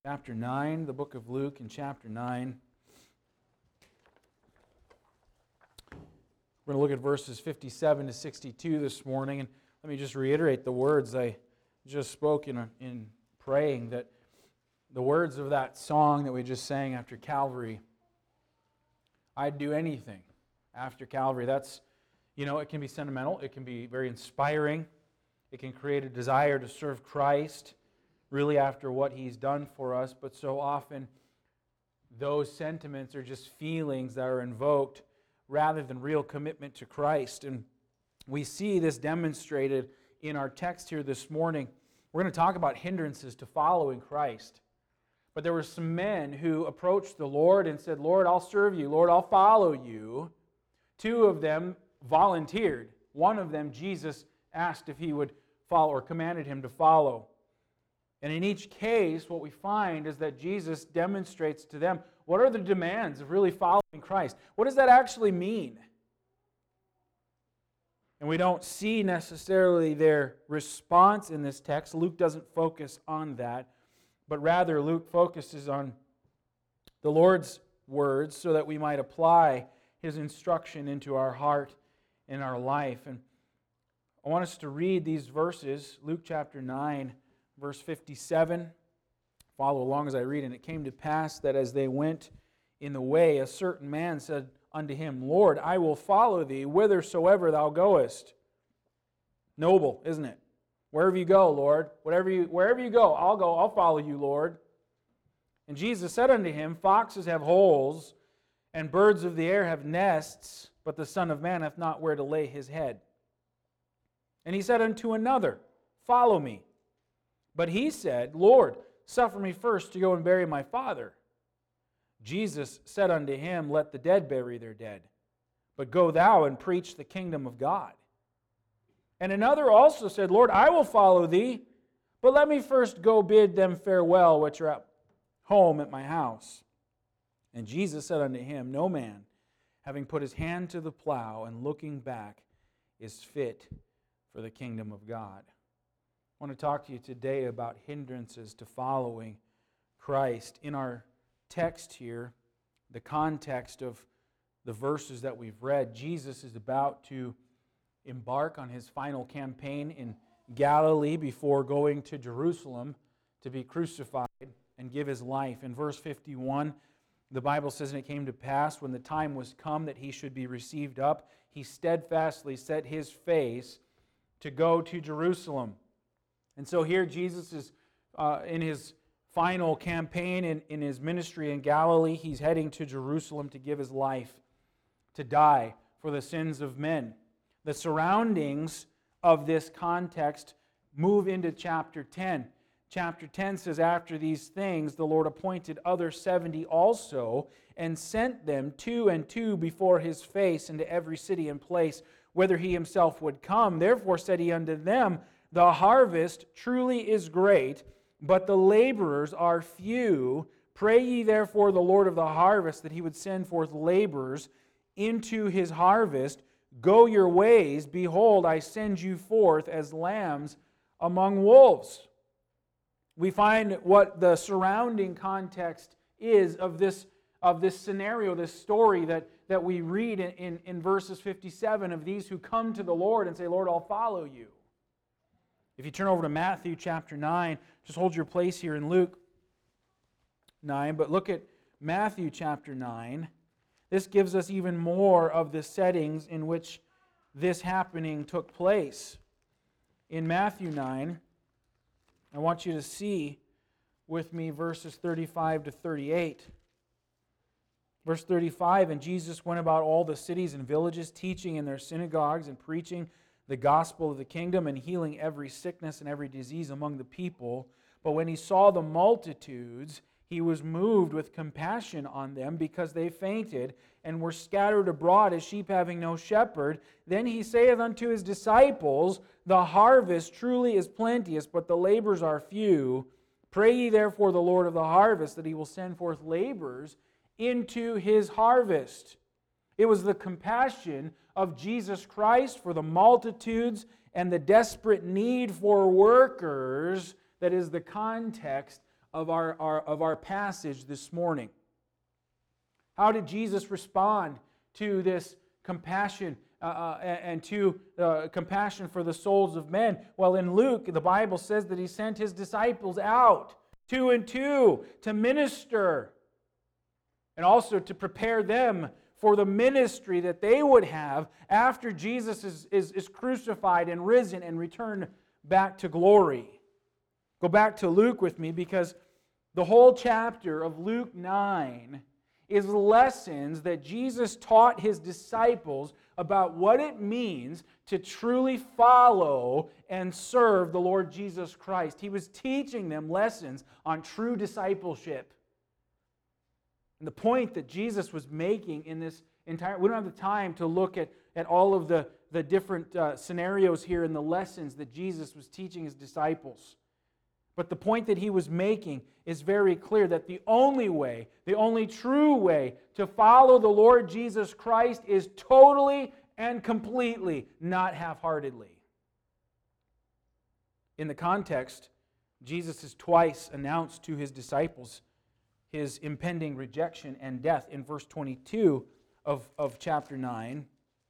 Chapter 9, the book of Luke in chapter 9. We're going to look at verses 57 to 62 this morning. And let me just reiterate the words I just spoke in praying, that the words of that song that we just sang after Calvary, I'd do anything after Calvary. That's, it can be sentimental. It can be very inspiring. It can create a desire to serve Christ really after what He's done for us, but so often those sentiments are just feelings that are invoked rather than real commitment to Christ. And we see this demonstrated in our text here this morning. We're going to talk about hindrances to following Christ. But there were some men who approached the Lord and said, "Lord, I'll serve you. Lord, I'll follow you." Two of them volunteered. One of them, Jesus asked if he would follow or commanded him to follow. And in each case, what we find is that Jesus demonstrates to them what are the demands of really following Christ. What does that actually mean? And we don't see necessarily their response in this text. Luke doesn't focus on that, but rather Luke focuses on the Lord's words so that we might apply His instruction into our heart and our life. And I want us to read these verses, Luke chapter 9, verse 57, follow along as I read. "And it came to pass that as they went in the way, a certain man said unto him, Lord, I will follow thee whithersoever thou goest." Noble, isn't it? Wherever you go, Lord, wherever you go, I'll follow you, Lord. And Jesus said unto him, Foxes have holes, and birds of the air have nests, but the Son of Man hath not where to lay his head. And he said unto another, Follow me. But he said, Lord, suffer me first to go and bury my father. Jesus said unto him, Let the dead bury their dead, but go thou and preach the kingdom of God. And another also said, Lord, I will follow thee, but let me first go bid them farewell which are at home at my house. And Jesus said unto him, No man, having put his hand to the plow and looking back, is fit for the kingdom of God. I want to talk to you today about hindrances to following Christ. In our text here, the context of the verses that we've read, Jesus is about to embark on His final campaign in Galilee before going to Jerusalem to be crucified and give His life. In verse 51, the Bible says, And it came to pass, when the time was come that He should be received up, He steadfastly set His face to go to Jerusalem. And so here Jesus is in His final campaign in His ministry in Galilee. He's heading to Jerusalem to give His life, to die for the sins of men. The surroundings of this context move into chapter 10. Chapter 10 says, After these things the Lord appointed other 70 also, and sent them 2 and 2 before His face into every city and place, whither He Himself would come. Therefore said He unto them, The harvest truly is great, but the laborers are few. Pray ye therefore the Lord of the harvest that He would send forth laborers into His harvest. Go your ways, behold, I send you forth as lambs among wolves. We find what the surrounding context is of this scenario, this story that we read in verses 57 of these who come to the Lord and say, Lord, I'll follow you. If you turn over to Matthew chapter 9, just hold your place here in Luke 9, but look at Matthew chapter 9. This gives us even more of the settings in which this happening took place. In Matthew 9, I want you to see with me verses 35 to 38. Verse 35, And Jesus went about all the cities and villages, teaching in their synagogues and preaching the gospel of the kingdom and healing every sickness and every disease among the people. But when He saw the multitudes, He was moved with compassion on them because they fainted and were scattered abroad as sheep having no shepherd. Then He saith unto His disciples, The harvest truly is plenteous, but the laborers are few. Pray ye therefore the Lord of the harvest that He will send forth laborers into His harvest. It was the compassion of Jesus Christ for the multitudes and the desperate need for workers that is the context of our passage this morning. How did Jesus respond to this compassion and to compassion for the souls of men? Well, in Luke, the Bible says that He sent His disciples out, 2 and 2, to minister and also to prepare them for the ministry that they would have after Jesus is crucified and risen and returned back to glory. Go back to Luke with me, because the whole chapter of Luke 9 is lessons that Jesus taught His disciples about what it means to truly follow and serve the Lord Jesus Christ. He was teaching them lessons on true discipleship. And the point that Jesus was making in this entire... We don't have the time to look at all of the different scenarios here and the lessons that Jesus was teaching His disciples. But the point that He was making is very clear, that the only way, the only true way to follow the Lord Jesus Christ is totally and completely, not half-heartedly. In the context, Jesus has twice announced to His disciples His impending rejection and death. In verse 22 of chapter 9,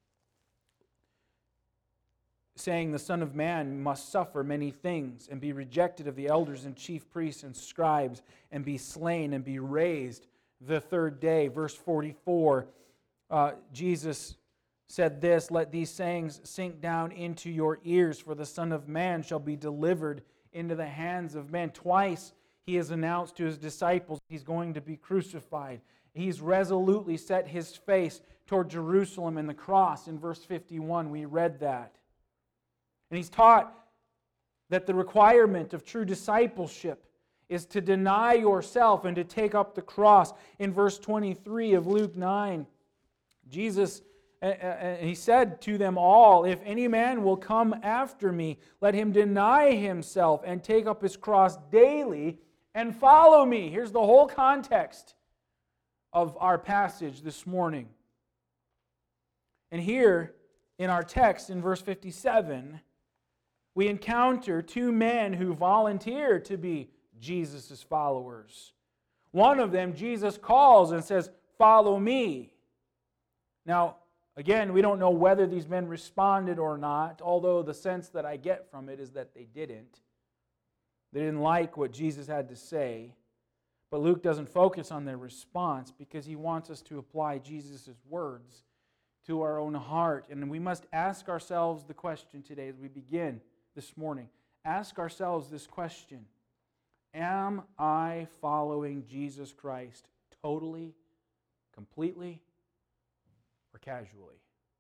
saying, "The Son of Man must suffer many things, and be rejected of the elders and chief priests and scribes, and be slain, and be raised the third day." Verse 44, Jesus said this, "Let these sayings sink down into your ears, for the Son of Man shall be delivered into the hands of men." Twice He has announced to His disciples He's going to be crucified. He's resolutely set His face toward Jerusalem and the cross. In verse 51, we read that. And He's taught that the requirement of true discipleship is to deny yourself and to take up the cross. In verse 23 of Luke 9, Jesus, He said to them all, "If any man will come after me, let him deny himself and take up his cross daily and follow me." Here's the whole context of our passage this morning. And here in our text, in verse 57, we encounter two men who volunteer to be Jesus' followers. One of them, Jesus calls and says, "Follow me." Now, again, we don't know whether these men responded or not, although the sense that I get from it is that they didn't. They didn't like what Jesus had to say. But Luke doesn't focus on their response because he wants us to apply Jesus' words to our own heart. And we must ask ourselves the question today as we begin this morning. Ask ourselves this question: am I following Jesus Christ totally, completely, or casually?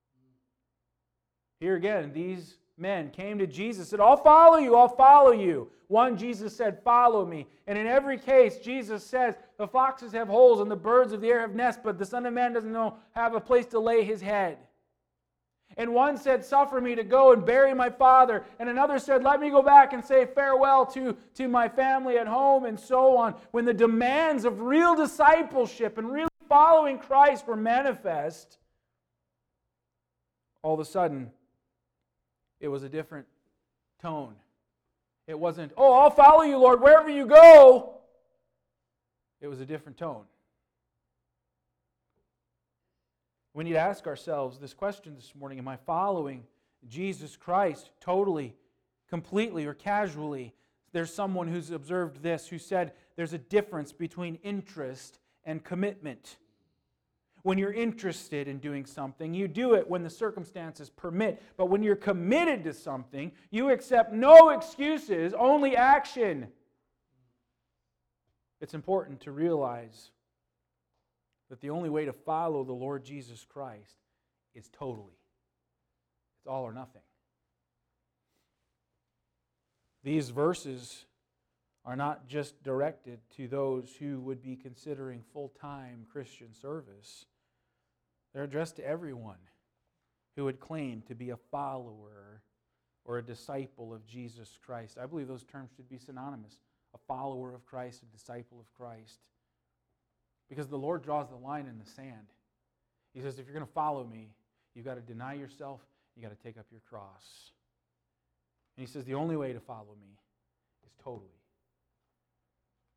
Here again, these men came to Jesus and said, "I'll follow you, I'll follow you." One, Jesus said, "Follow me." And in every case, Jesus says, the foxes have holes and the birds of the air have nests, but the Son of Man doesn't have a place to lay His head. And one said, "Suffer me to go and bury my father." And another said, "Let me go back and say farewell to my family at home," and so on. When the demands of real discipleship and really following Christ were manifest, all of a sudden, it was a different tone. It wasn't, "Oh, I'll follow you, Lord, wherever you go." It was a different tone. We need to ask ourselves this question this morning: am I following Jesus Christ totally, completely, or casually? There's someone who's observed this, who said there's a difference between interest and commitment. When you're interested in doing something, you do it when the circumstances permit. But when you're committed to something, you accept no excuses, only action. It's important to realize that the only way to follow the Lord Jesus Christ is totally. It's all or nothing. These verses are not just directed to those who would be considering full-time Christian service. They're addressed to everyone who would claim to be a follower or a disciple of Jesus Christ. I believe those terms should be synonymous: a follower of Christ, a disciple of Christ. Because the Lord draws the line in the sand. He says, if you're going to follow me, you've got to deny yourself, you've got to take up your cross. And He says the only way to follow me is totally.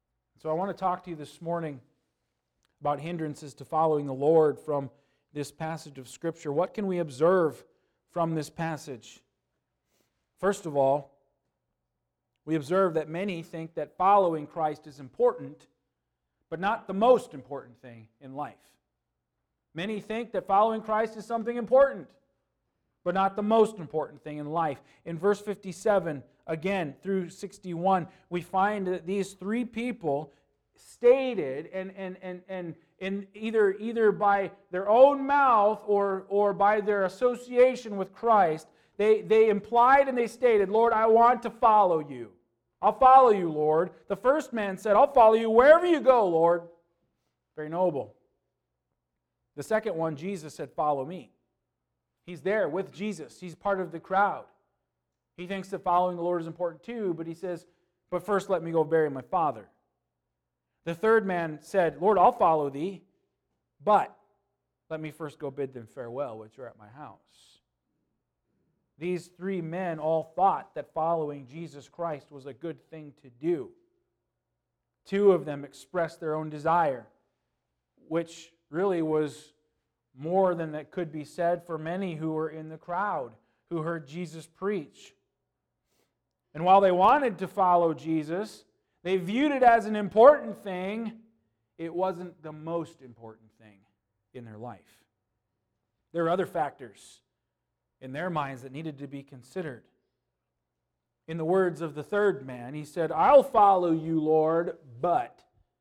So I want to talk to you this morning about hindrances to following the Lord from this passage of Scripture. What can we observe from this passage? First of all, we observe that many think that following Christ is important, but not the most important thing in life. Many think that following Christ is something important, but not the most important thing in life. In verse 57, again, through 61, we find that these three people stated, and either by their own mouth or by their association with Christ, they implied and they stated, Lord, I want to follow you. I'll follow you, Lord. The first man said, I'll follow you wherever you go, Lord. Very noble. The second one, Jesus said, follow me. He's there with Jesus. He's part of the crowd. He thinks that following the Lord is important too, but he says, but first let me go bury my father. The third man said, Lord, I'll follow thee, but let me first go bid them farewell, which are at my house. These three men all thought that following Jesus Christ was a good thing to do. Two of them expressed their own desire, which really was more than that could be said for many who were in the crowd, who heard Jesus preach. And while they wanted to follow Jesus, they viewed it as an important thing. It wasn't the most important thing in their life. There are other factors in their minds that needed to be considered. In the words of the third man, he said, I'll follow you, Lord, but.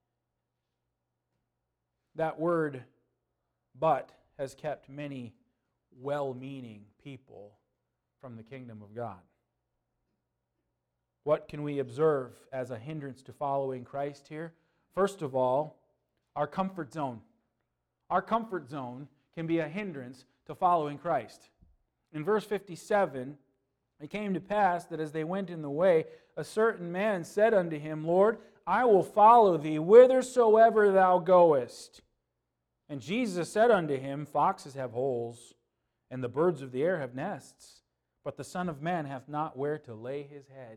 That word, but, has kept many well-meaning people from the kingdom of God. What can we observe as a hindrance to following Christ here? First of all, our comfort zone. Our comfort zone can be a hindrance to following Christ. In verse 57, it came to pass that as they went in the way, a certain man said unto him, Lord, I will follow thee whithersoever thou goest. And Jesus said unto him, Foxes have holes, and the birds of the air have nests, but the Son of Man hath not where to lay his head.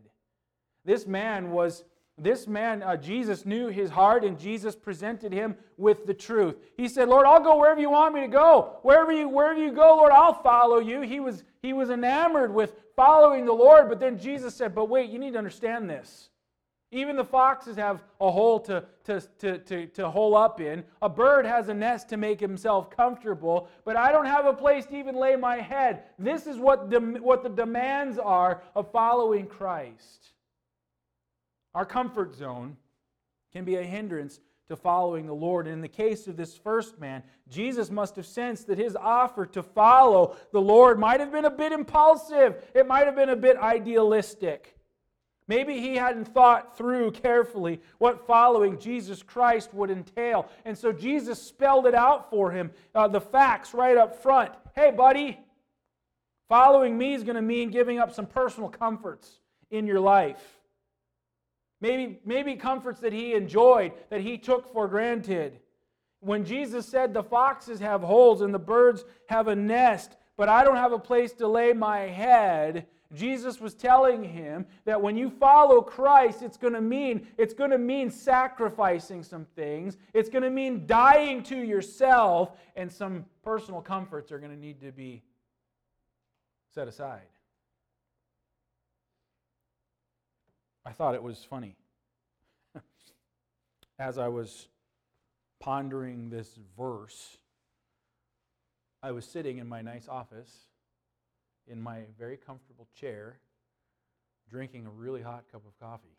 Jesus knew his heart, and Jesus presented him with the truth. He said, Lord, I'll go wherever you want me to go. Wherever you go, Lord, I'll follow you. He was enamored with following the Lord, but then Jesus said, but wait, you need to understand this. Even the foxes have a hole to hole up in. A bird has a nest to make himself comfortable, but I don't have a place to even lay my head. This is what the demands are of following Christ. Our comfort zone can be a hindrance to following the Lord. And in the case of this first man, Jesus must have sensed that his offer to follow the Lord might have been a bit impulsive. It might have been a bit idealistic. Maybe he hadn't thought through carefully what following Jesus Christ would entail. And so Jesus spelled it out for him, the facts right up front. Hey, buddy, following me is going to mean giving up some personal comforts in your life. Maybe comforts that he enjoyed, that he took for granted. When Jesus said the foxes have holes and the birds have a nest, but I don't have a place to lay my head, Jesus was telling him that when you follow Christ, it's going to mean sacrificing some things. It's going to mean dying to yourself, and some personal comforts are going to need to be set aside. I thought it was funny. As I was pondering this verse, I was sitting in my nice office, in my very comfortable chair, drinking a really hot cup of coffee.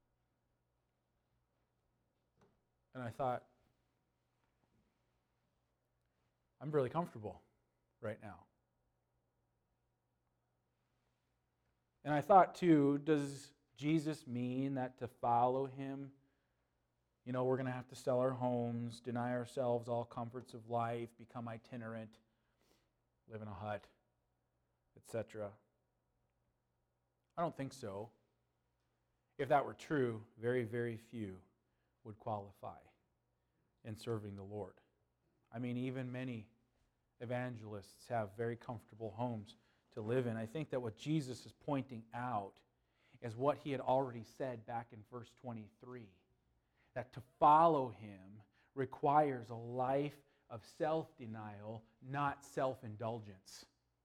And I thought, I'm really comfortable right now. And I thought too, does Jesus mean that to follow him, we're going to have to sell our homes, deny ourselves all comforts of life, become itinerant, live in a hut, etc.? I don't think so. If that were true, very, very few would qualify in serving the Lord. I mean, even many evangelists have very comfortable homes to live in. I think that what Jesus is pointing out is what he had already said back in verse 23. that to follow Him requires a life of self-denial, not self-indulgence.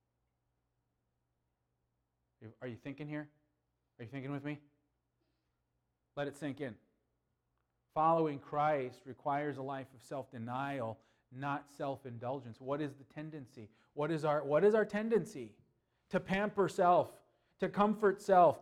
Are you thinking here? Are you thinking with me? Let it sink in. Following Christ requires a life of self-denial, not self-indulgence. What is the tendency? What is our tendency? To pamper self, to comfort self,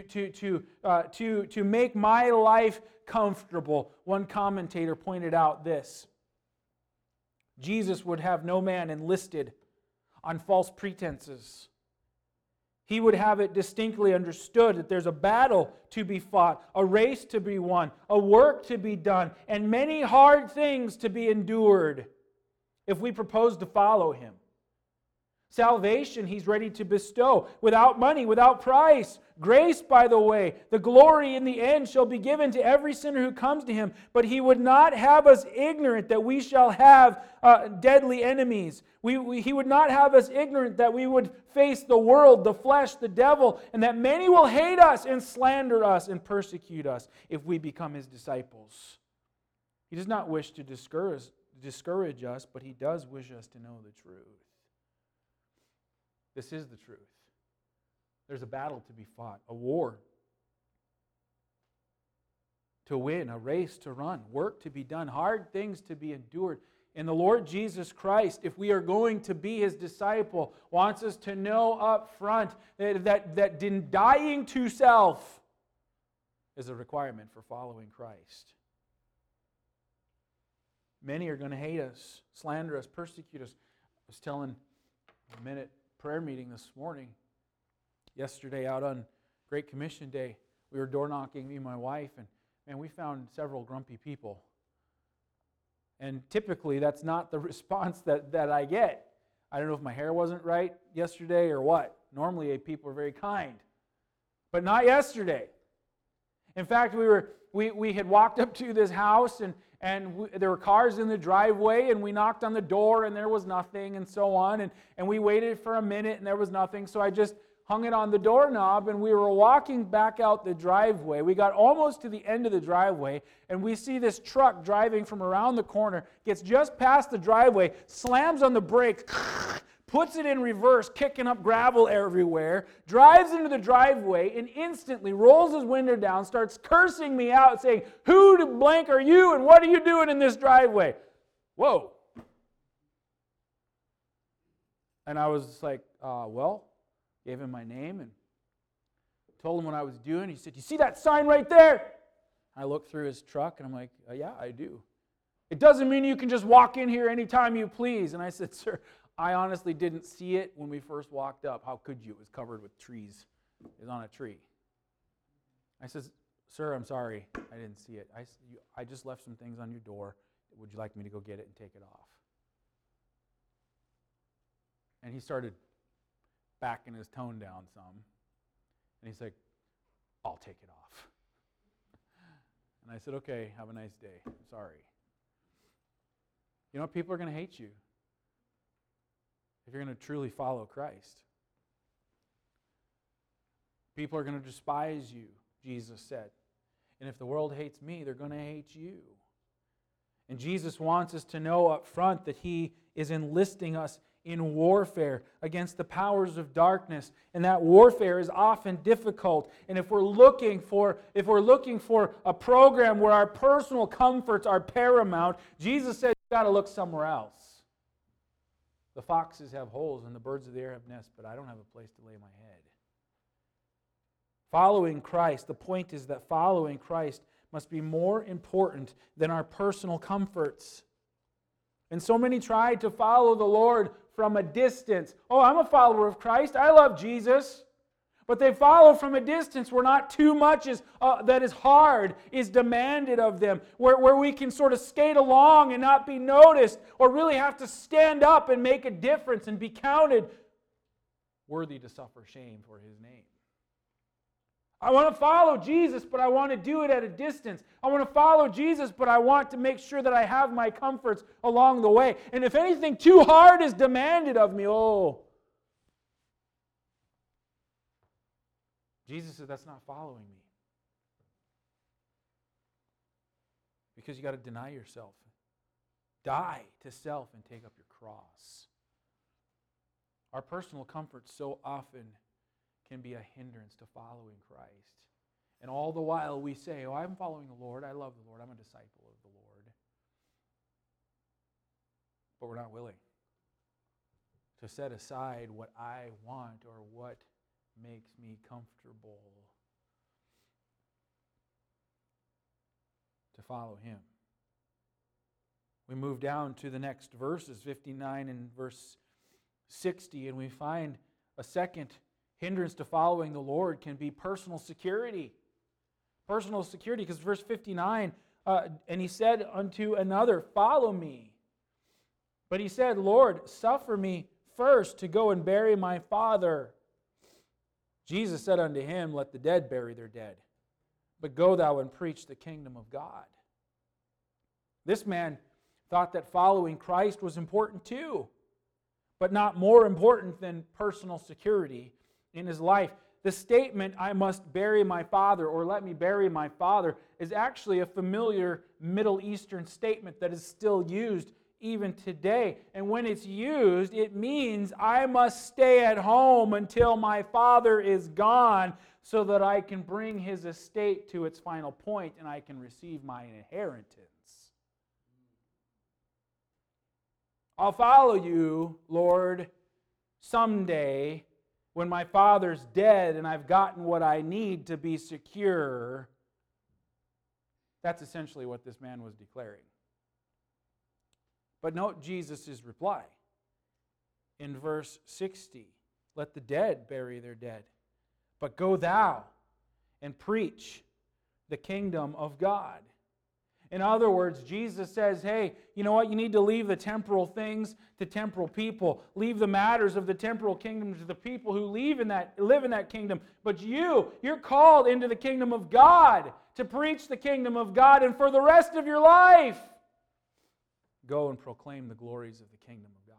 to make my life comfortable. One commentator pointed out this: Jesus would have no man enlisted on false pretenses. He would have it distinctly understood that there's a battle to be fought, a race to be won, a work to be done, and many hard things to be endured if we propose to follow Him. Salvation He's ready to bestow without money, without price. Grace, by the way, the glory in the end shall be given to every sinner who comes to Him. But He would not have us ignorant that we shall have deadly enemies. He would not have us ignorant that we would face the world, the flesh, the devil, and that many will hate us and slander us and persecute us if we become His disciples. He does not wish to discourage us, but He does wish us to know the truth. This is the truth. There's a battle to be fought, a war to win, a race to run, work to be done, hard things to be endured. And the Lord Jesus Christ, if we are going to be His disciple, wants us to know up front that dying to self is a requirement for following Christ. Many are going to hate us, slander us, persecute us. I was telling a minute prayer meeting this morning. Yesterday out on Great Commission Day, we were door knocking, me and my wife, and we found several grumpy people. And typically that's not the response that I get. I don't know if my hair wasn't right yesterday or what. Normally people are very kind. But not yesterday. In fact, we had walked up to this house and there were cars in the driveway, and we knocked on the door and there was nothing, and so on. And we waited for a minute and there was nothing. So I just hung it on the doorknob, and we were walking back out the driveway. We got almost to the end of the driveway, and we see this truck driving from around the corner, gets just past the driveway, slams on the brake, puts it in reverse, kicking up gravel everywhere, drives into the driveway, and instantly rolls his window down, starts cursing me out, saying, "Who the blank are you, and what are you doing in this driveway?" Whoa. And I was just like, well, gave him my name and told him what I was doing. He said, "You see that sign right there?" I looked through his truck, and I'm like, "Yeah, I do." "It doesn't mean you can just walk in here anytime you please." And I said, "Sir, I honestly didn't see it when we first walked up. How could you? It was covered with trees. It was on a tree." I said, "Sir, I'm sorry. I didn't see it. I just left some things on your door. Would you like me to go get it and take it off?" And he started backing his tone down some. And he's like, "I'll take it off." And I said, "Okay, have a nice day. Sorry." You know, people are going to hate you if you're going to truly follow Christ. People are going to despise you, Jesus said. And if the world hates me, they're going to hate you. And Jesus wants us to know up front that He is enlisting us in warfare against the powers of darkness, and that warfare is often difficult. And if we're looking for a program where our personal comforts are paramount, Jesus said you've got to look somewhere else. The foxes have holes and the birds of the air have nests, but I don't have a place to lay my head. Following Christ, the point is that following Christ must be more important than our personal comforts. And so many try to follow the Lord from a distance. "Oh, I'm a follower of Christ. I love Jesus." But they follow from a distance where not too much that is hard is demanded of them, where we can sort of skate along and not be noticed, or really have to stand up and make a difference and be counted worthy to suffer shame for His name. I want to follow Jesus, but I want to do it at a distance. I want to follow Jesus, but I want to make sure that I have my comforts along the way. And if anything too hard is demanded of me, Jesus said, that's not following me. Because you got to deny yourself. Die to self and take up your cross. Our personal comfort so often can be a hindrance to following Christ. And all the while we say, oh, I'm following the Lord, I love the Lord, I'm a disciple of the Lord. But we're not willing to set aside what I want or what makes me comfortable to follow Him. We move down to the next verses, 59 and verse 60, and we find a second hindrance to following the Lord can be personal security. Personal security, because verse 59, and he said unto another, follow me. But he said, Lord, suffer me first to go and bury my father. Jesus said unto him, let the dead bury their dead, but go thou and preach the kingdom of God. This man thought that following Christ was important too, but not more important than personal security in his life. The statement, I must bury my father, or let me bury my father, is actually a familiar Middle Eastern statement that is still used even today. And when it's used, it means I must stay at home until my father is gone so that I can bring his estate to its final point and I can receive my inheritance. I'll follow you, Lord, someday when my father's dead and I've gotten what I need to be secure. That's essentially what this man was declaring. But note Jesus' reply in verse 60. Let the dead bury their dead, but go thou and preach the kingdom of God. In other words, Jesus says, hey, you know what? You need to leave the temporal things to temporal people. Leave the matters of the temporal kingdom to the people who live in that kingdom. But you're called into the kingdom of God to preach the kingdom of God, and for the rest of your life, go and proclaim the glories of the kingdom of God.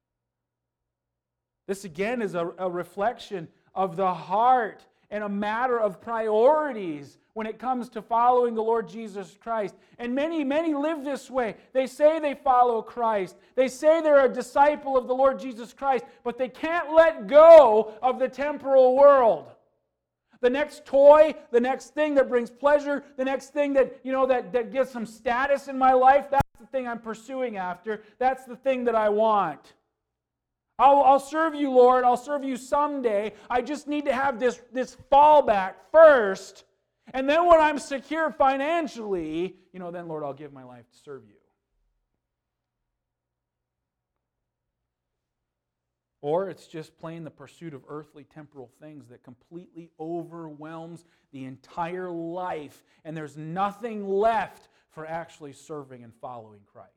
This again is a reflection of the heart and a matter of priorities when it comes to following the Lord Jesus Christ. And many live this way. They say they follow Christ. They say they're a disciple of the Lord Jesus Christ, but they can't let go of the temporal world. The next toy, the next thing that brings pleasure, the next thing that, that gives some status in my life, that's the thing I'm pursuing after. That's the thing that I want. I'll serve you, Lord. I'll serve you someday. I just need to have this fallback first. And then when I'm secure financially, then, Lord, I'll give my life to serve you. Or it's just plain the pursuit of earthly temporal things that completely overwhelms the entire life, and there's nothing left for actually serving and following Christ.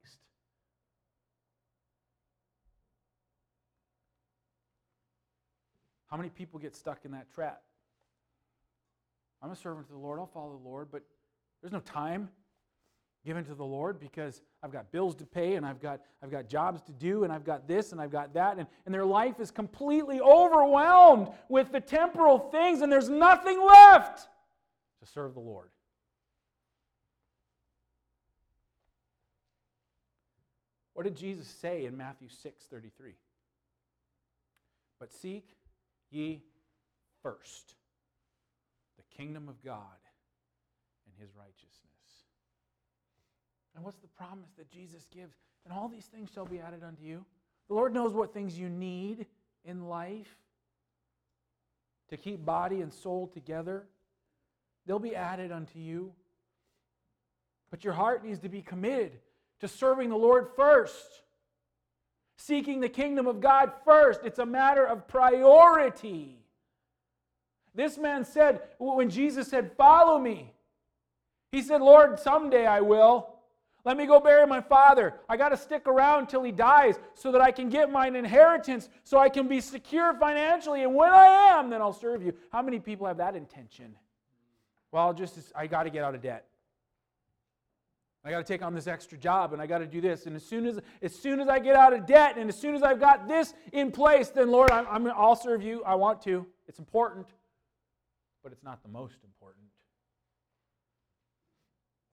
How many people get stuck in that trap? I'm a servant to the Lord, I'll follow the Lord, but there's no time given to the Lord because I've got bills to pay and I've got jobs to do and I've got this and I've got that, and their life is completely overwhelmed with the temporal things and there's nothing left to serve the Lord. What did Jesus say in Matthew 6:33? But seek ye first the kingdom of God and His righteousness. And what's the promise that Jesus gives? And all these things shall be added unto you. The Lord knows what things you need in life to keep body and soul together. They'll be added unto you. But your heart needs to be committed to serving the Lord first. Seeking the kingdom of God first. It's a matter of priority. This man said, when Jesus said, follow me, he said, Lord, someday I will. Let me go bury my father. I got to stick around till he dies so that I can get my inheritance, so I can be secure financially. And when I am, then I'll serve you. How many people have that intention? Well, I got to get out of debt. I got to take on this extra job, and I got to do this. And as soon as I get out of debt, and as soon as I've got this in place, then Lord, I'll serve you. I want to. It's important, but it's not the most important.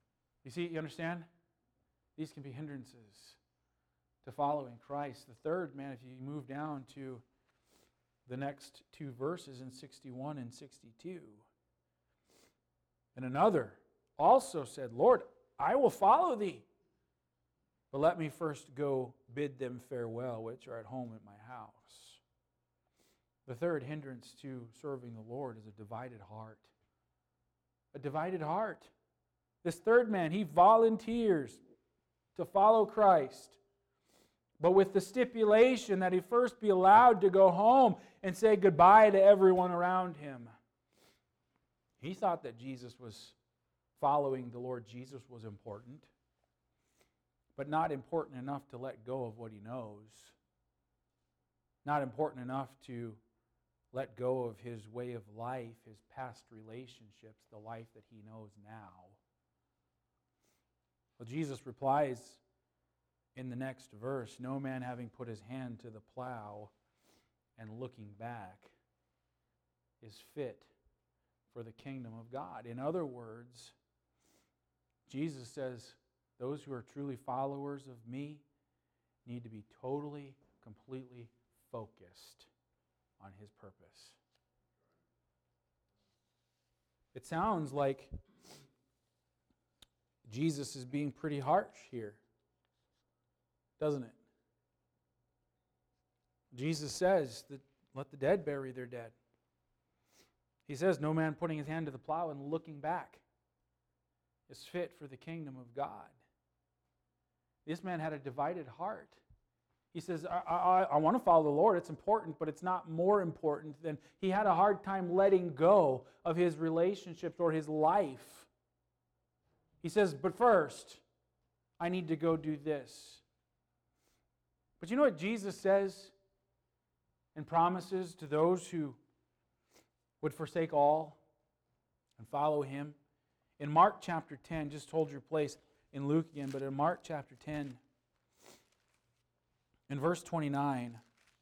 You understand? These can be hindrances to following Christ. The third, man, if you move down to the next two verses in 61 and 62. And another also said, Lord, I will follow thee, but let me first go bid them farewell, which are at home at my house. The third hindrance to serving the Lord is a divided heart. A divided heart. This third man, he volunteers to follow Christ, but with the stipulation that he first be allowed to go home and say goodbye to everyone around him. He thought that following the Lord Jesus was important, but not important enough to let go of what he knows. Not important enough to let go of his way of life, his past relationships, the life that he knows now. Well, Jesus replies in the next verse, no man having put his hand to the plow and looking back is fit for the kingdom of God. In other words, Jesus says those who are truly followers of me need to be totally, completely focused on his purpose. It sounds like Jesus is being pretty harsh here, doesn't it? Jesus says that let the dead bury their dead. He says no man putting his hand to the plow and looking back is fit for the kingdom of God. This man had a divided heart. He says, I want to follow the Lord. It's important, but it's not more important than... He had a hard time letting go of his relationships or his life. He says, but first, I need to go do this. But you know what Jesus says and promises to those who would forsake all and follow him? In Mark chapter 10, just hold your place in Luke again, but in Mark chapter 10, in verse 29,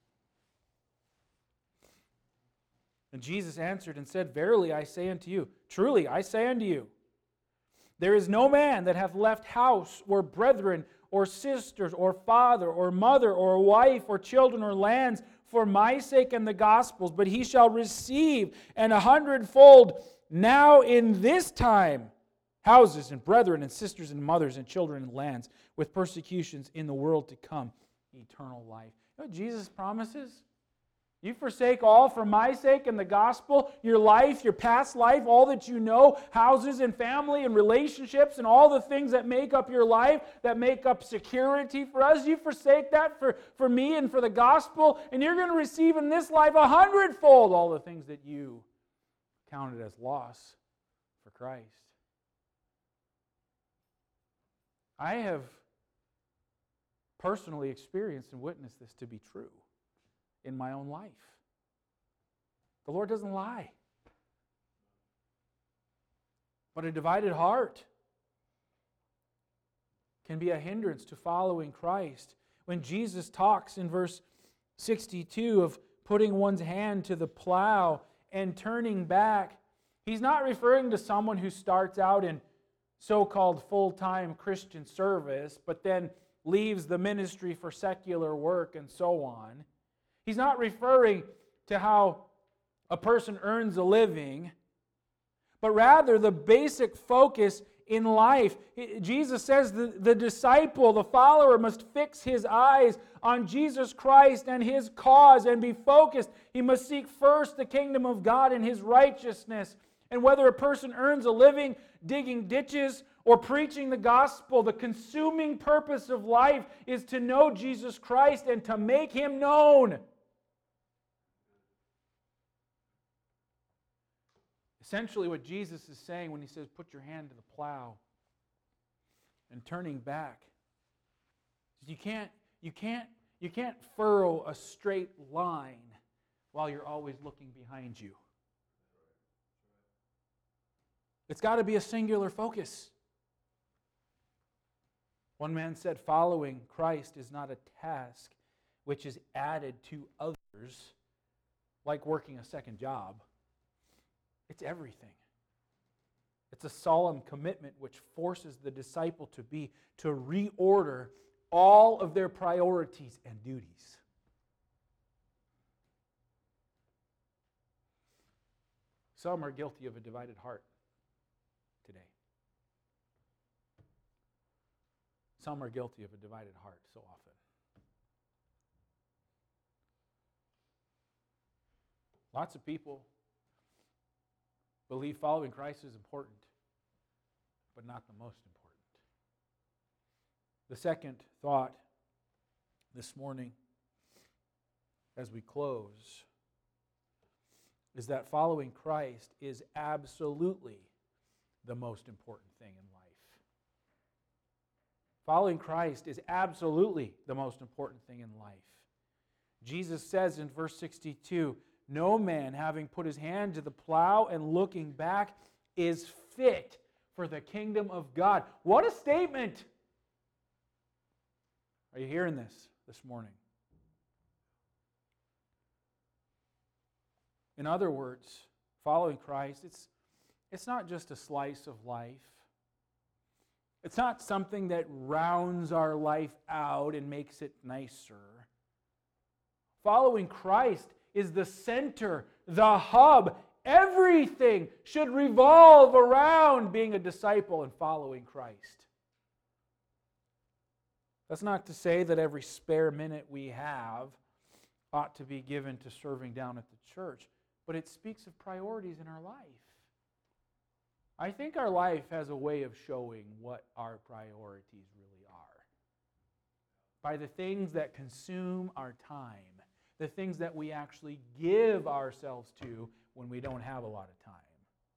and Jesus answered and said, verily I say unto you, truly I say unto you, there is no man that hath left house or brethren or sisters or father or mother or wife or children or lands for my sake and the gospel's, but he shall receive an 100-fold now in this time houses and brethren and sisters and mothers and children and lands with persecutions in the world to come, eternal life. You know what Jesus promises? You forsake all for my sake and the gospel, your life, your past life, all that you know, houses and family and relationships and all the things that make up your life, that make up security for us. You forsake that for me and for the gospel, and you're going to receive in this life 100-fold all the things that you counted as loss for Christ. I have personally experienced and witnessed this to be true in my own life. The Lord doesn't lie. But a divided heart can be a hindrance to following Christ. When Jesus talks in verse 62 of putting one's hand to the plow and turning back, he's not referring to someone who starts out in so-called full-time Christian service, but then leaves the ministry for secular work and so on. He's not referring to how a person earns a living, but rather the basic focus in life. Jesus says the disciple, the follower, must fix his eyes on Jesus Christ and his cause and be focused. He must seek first the kingdom of God and his righteousness. And whether a person earns a living digging ditches or preaching the gospel, the consuming purpose of life is to know Jesus Christ and to make him known. Essentially what Jesus is saying when he says, put your hand to the plow and turning back, you can't furrow a straight line while you're always looking behind you. It's got to be a singular focus. One man said, following Christ is not a task which is added to others, like working a second job. It's everything. It's a solemn commitment which forces the disciple to reorder all of their priorities and duties. Some are guilty of a divided heart today. Some are guilty of a divided heart so often. Lots of people believe following Christ is important, but not the most important. The second thought this morning, as we close, is that following Christ is absolutely the most important thing in life. Following Christ is absolutely the most important thing in life. Jesus says in verse 62, "No man, having put his hand to the plow and looking back, is fit for the kingdom of God." What a statement! Are you hearing this morning? In other words, following Christ, it's not just a slice of life. It's not something that rounds our life out and makes it nicer. Following Christ is the center, the hub. Everything should revolve around being a disciple and following Christ. That's not to say that every spare minute we have ought to be given to serving down at the church, but it speaks of priorities in our life. I think our life has a way of showing what our priorities really are. By the things that consume our time, the things that we actually give ourselves to when we don't have a lot of time.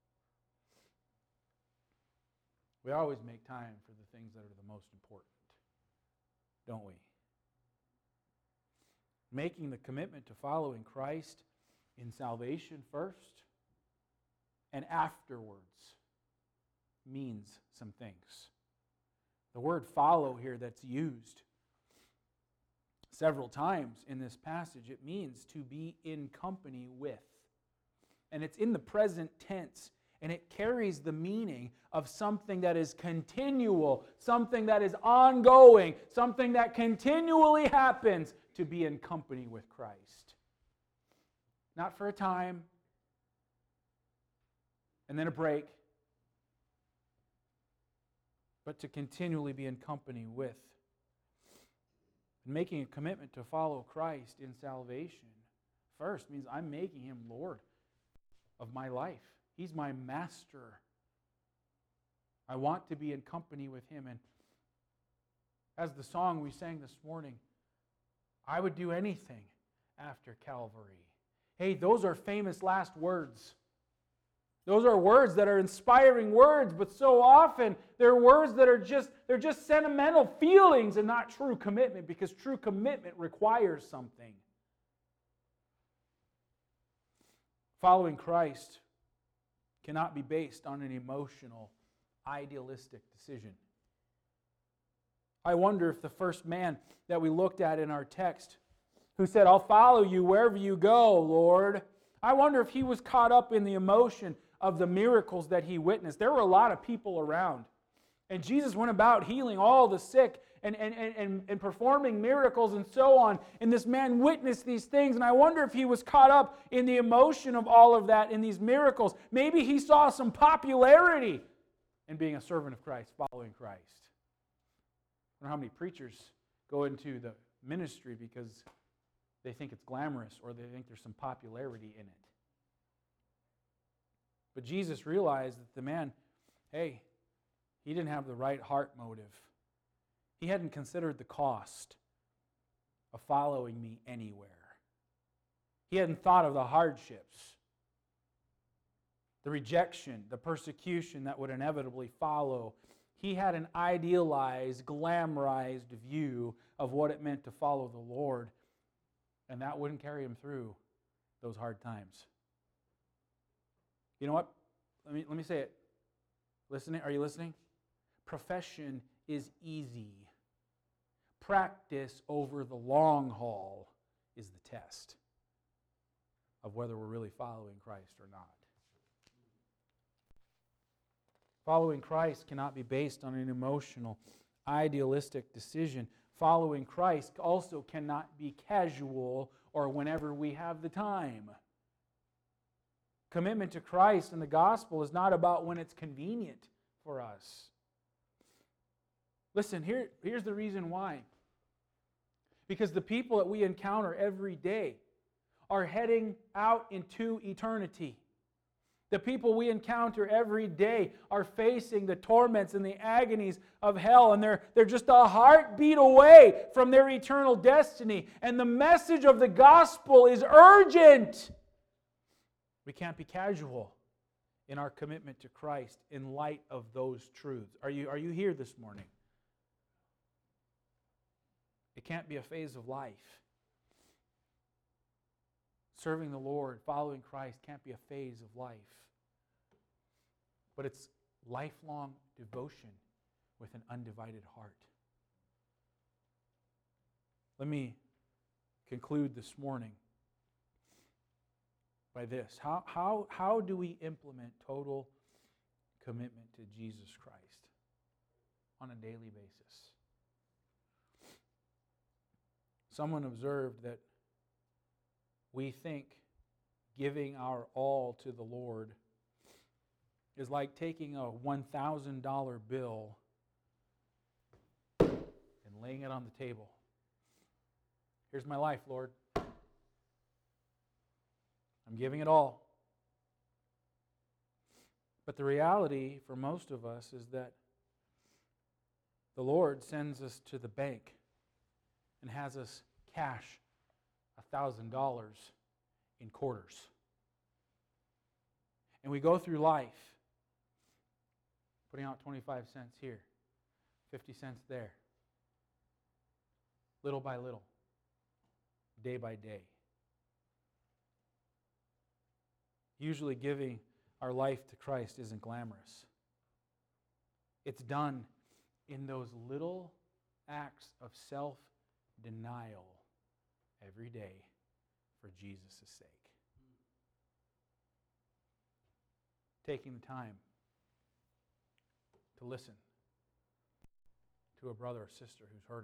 We always make time for the things that are the most important, don't we? Making the commitment to following Christ in salvation first and afterwards means some things. The word follow here that's used several times in this passage, it means to be in company with. And it's in the present tense, and it carries the meaning of something that is continual, something that is ongoing, something that continually happens, to be in company with Christ. Not for a time, and then a break, but to continually be in company with. And making a commitment to follow Christ in salvation first means I'm making Him Lord of my life. He's my master. I want to be in company with Him. And as the song we sang this morning, I would do anything after Calvary. Hey, those are famous last words. Those are words that are inspiring words, but so often they're words that are just sentimental feelings and not true commitment, because true commitment requires something. Following Christ cannot be based on an emotional, idealistic decision. I wonder if the first man that we looked at in our text, who said, "I'll follow you wherever you go, Lord," I wonder if he was caught up in the emotion of the miracles that he witnessed. There were a lot of people around. And Jesus went about healing all the sick and performing miracles and so on. And this man witnessed these things. And I wonder if he was caught up in the emotion of all of that, in these miracles. Maybe he saw some popularity in being a servant of Christ, following Christ. I don't know how many preachers go into the ministry because they think it's glamorous or they think there's some popularity in it. But Jesus realized that the man, hey, he didn't have the right heart motive. He hadn't considered the cost of following me anywhere. He hadn't thought of the hardships, the rejection, the persecution that would inevitably follow. He had an idealized, glamorized view of what it meant to follow the Lord, and that wouldn't carry him through those hard times. You know what? Let me say it. Listening? Are you listening? Profession is easy. Practice over the long haul is the test of whether we're really following Christ or not. Following Christ cannot be based on an emotional, idealistic decision. Following Christ also cannot be casual or whenever we have the time. Commitment to Christ and the gospel is not about when it's convenient for us. Listen, here's the reason why. Because the people that we encounter every day are heading out into eternity. The people we encounter every day are facing the torments and the agonies of hell, and they're just a heartbeat away from their eternal destiny. And the message of the gospel is urgent. We can't be casual in our commitment to Christ in light of those truths. Are you here this morning? It can't be a phase of life. Serving the Lord, following Christ can't be a phase of life. But it's lifelong devotion with an undivided heart. Let me conclude this morning by this. How do we implement total commitment to Jesus Christ on a daily basis? Someone observed that we think giving our all to the Lord is like taking a $1,000 bill and laying it on the table. Here's my life, Lord. I'm giving it all. But the reality for most of us is that the Lord sends us to the bank and has us cash $1,000 in quarters. And we go through life putting out 25 cents here, 50 cents there, little by little, day by day. Usually giving our life to Christ isn't glamorous. It's done in those little acts of self-denial every day for Jesus' sake. Taking the time to listen to a brother or sister who's hurting.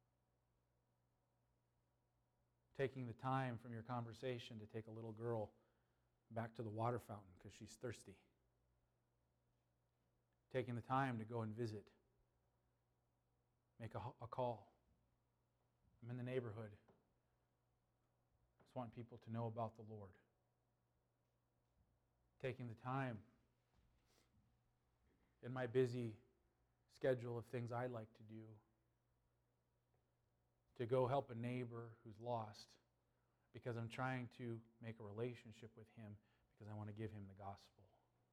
Taking the time from your conversation to take a little girl back to the water fountain because she's thirsty. Taking the time to go and visit. Make a call. I'm in the neighborhood. Just want people to know about the Lord. Taking the time in my busy schedule of things I like to do to go help a neighbor who's lost because I'm trying to make a relationship with him because I want to give him the gospel.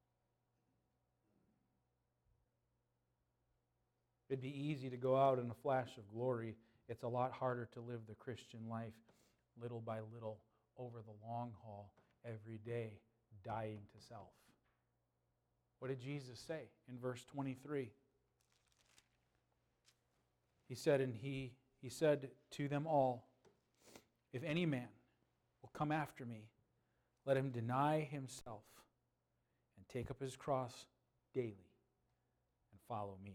It'd be easy to go out in a flash of glory. It's a lot harder to live the Christian life little by little over the long haul every day, dying to self. What did Jesus say in verse 23? He said to them all, if any man will come after me, let him deny himself and take up his cross daily and follow me.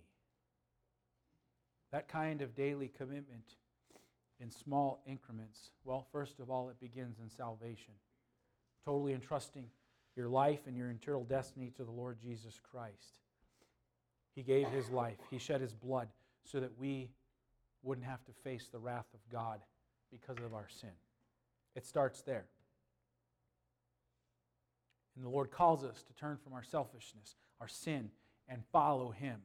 That kind of daily commitment in small increments, well, first of all, it begins in salvation. Totally entrusting your life and your eternal destiny to the Lord Jesus Christ. He gave His life. He shed His blood so that we wouldn't have to face the wrath of God because of our sin. It starts there. And the Lord calls us to turn from our selfishness, our sin, and follow Him.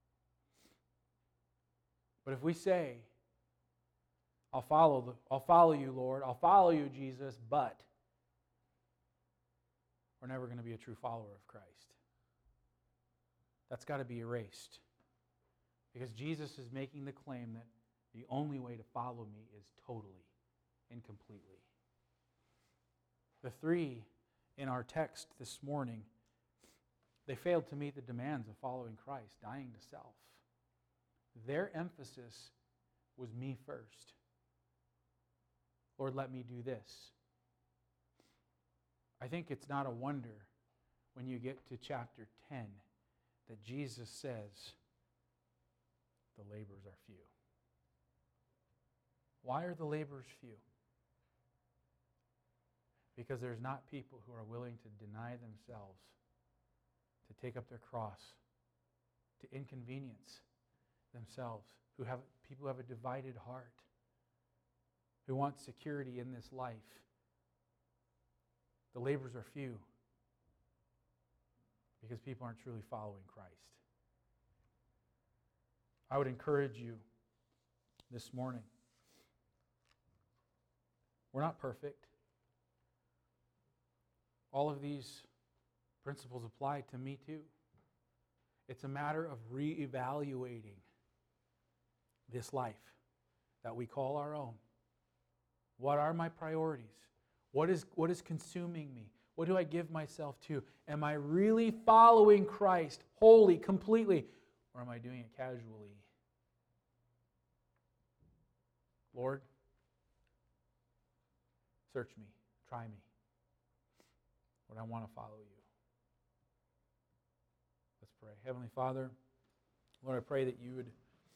But if we say, I'll follow you, Lord, I'll follow you, Jesus, but we're never going to be a true follower of Christ. That's got to be erased. Because Jesus is making the claim that the only way to follow me is totally and completely. The three in our text this morning, they failed to meet the demands of following Christ, dying to self. Their emphasis was me first. Lord, let me do this. I think it's not a wonder when you get to chapter 10 that Jesus says the laborers are few. Why are the laborers few? Because there's not people who are willing to deny themselves, to take up their cross, to inconvenience themselves, people who have a divided heart, who want security in this life. The laborers are few because people aren't truly following Christ. I would encourage you this morning. We're not perfect. All of these principles apply to me too. It's a matter of reevaluating this life that we call our own. What are my priorities? What is consuming me? What do I give myself to? Am I really following Christ wholly, completely, or am I doing it casually? Lord, search me, try me. Lord, I want to follow you. Let's pray. Heavenly Father, Lord, I pray that you would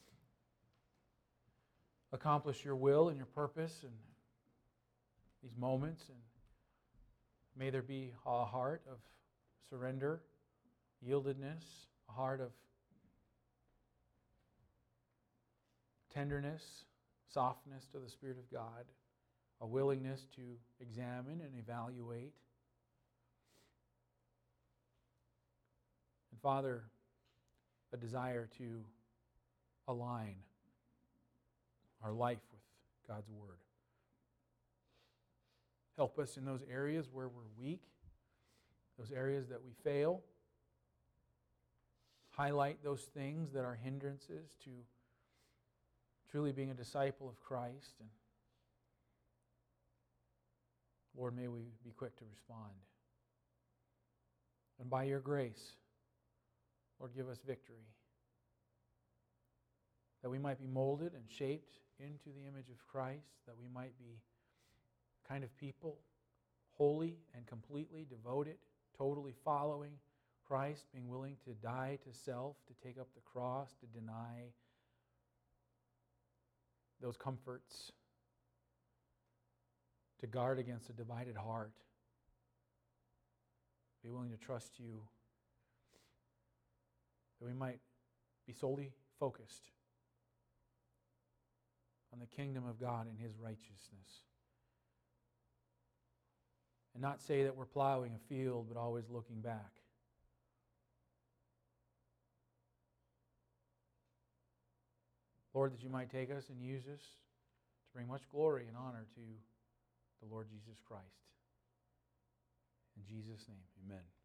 accomplish your will and your purpose in these moments, and may there be a heart of surrender, yieldedness, a heart of tenderness, softness to the Spirit of God, a willingness to examine and evaluate. And Father, a desire to align our life with God's Word. Help us in those areas where we're weak, those areas that we fail. Highlight those things that are hindrances to truly being a disciple of Christ. And Lord, may we be quick to respond. And by your grace, Lord, give us victory, that we might be molded and shaped into the image of Christ, that we might be kind of people, holy and completely devoted, totally following Christ, being willing to die to self, to take up the cross, to deny those comforts, to guard against a divided heart, be willing to trust you, that we might be solely focused on the kingdom of God and His righteousness. And not say that we're plowing a field, but always looking back. Lord, that you might take us and use us to bring much glory and honor to the Lord Jesus Christ. In Jesus' name, amen.